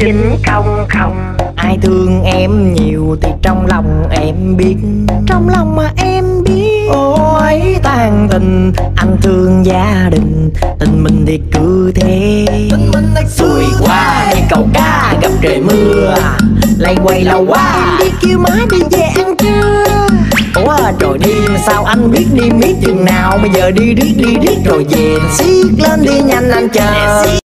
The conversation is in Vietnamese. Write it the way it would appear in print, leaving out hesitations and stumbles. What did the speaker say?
chính không không. Ai thương em nhiều thì trong lòng em biết, trong lòng mà em biết. Ôi tàn tình, anh thương gia đình, tình mình thì cứ thế. Tình mình thật xuôi qua như cầu cá gặp trời mưa, lay quay lâu quá em đi kêu má đi về ăn trưa. Ủa rồi đi sao anh biết đi miết chừng nào, bây giờ đi riết rồi về. Xiết lên đi nhanh anh chờ.